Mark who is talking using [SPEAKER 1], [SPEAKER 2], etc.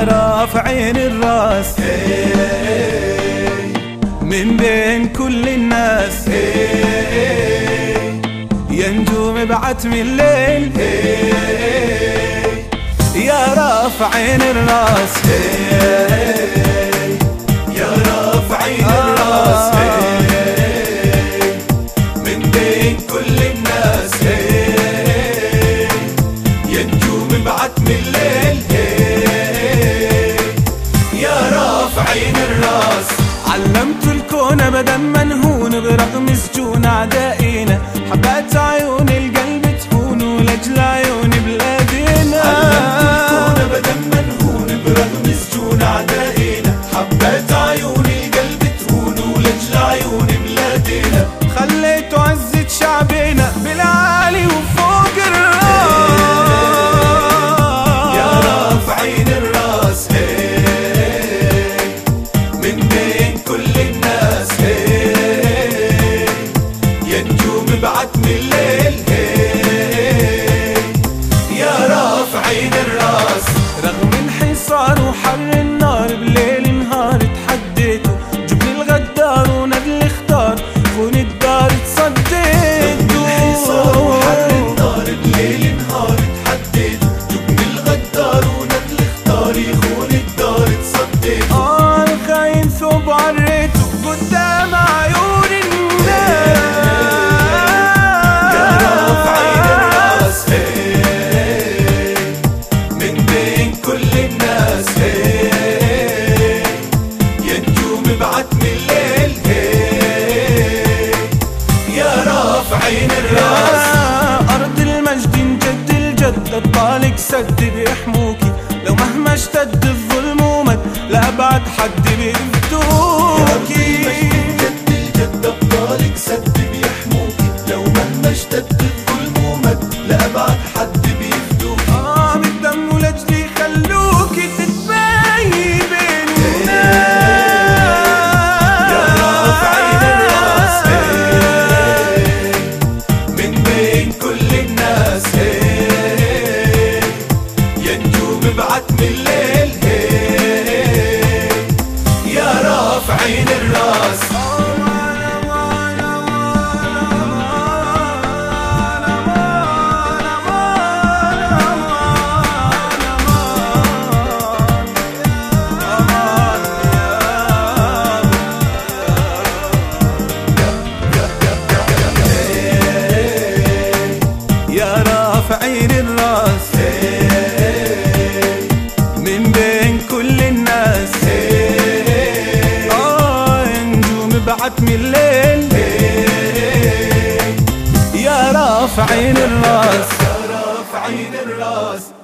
[SPEAKER 1] رافعين الراس من بين كل الناس، يا نجوم بعتم الليل يا رافعين الراس،
[SPEAKER 2] يا رافعين الراس من بين كل الناس، يا نجوم بعتم الليل يا رافعين الراس.
[SPEAKER 1] علمت الكون ابدا منهون برغم سجون اعدائنا، حبات عيون القلب تهون ولجل عيون بلادنا.
[SPEAKER 2] علمت الكون ابدا منهون برغم سجون اعدائنا، حبات عيون القلب تهون ولجل عيون بلادنا.
[SPEAKER 1] خليت عزة شعبنا بالعالي وفوق الراس
[SPEAKER 2] يا رافعين الراس من بين كل الناس، يا نجوم بعتم الليل يا رافعين الراس.
[SPEAKER 1] رغم الحصار وحر النار بليل نهار تحديته، جبن الغدار ونادل اختار خون الدار تصديته.
[SPEAKER 2] الحصار وحر النار بليل نهار تحديته، جبن الغدار ونادل اختار يخون الدار تصديته.
[SPEAKER 1] الخاين ثوب عريته قدام عيون الناس
[SPEAKER 2] يا رافعين الراس من بين كل الناس، يا نجوم بعتم الليل يا رافعين الراس.
[SPEAKER 1] أرض المجد نجد الجد، أبطالك سد بيحموكي لو مهما اشتد الظلم ومد لأبعد حد بيفدوكي.
[SPEAKER 2] جد الجد أبطالك سد بيحموكي لو مهما اشتد الظلم ومد لأبعد حد بيفدوكي.
[SPEAKER 1] بالدم ولجلي خلوكي تتباهي بين الناس
[SPEAKER 2] يا رافعين الراس من بين كل الناس، يا نجوم بعتم الليل يا رافعين الراس.
[SPEAKER 1] يا رافعين الراس من بين كل الناس، نجوم بعتم الليل يا رافعين الراس،
[SPEAKER 2] يا رافعين الراس.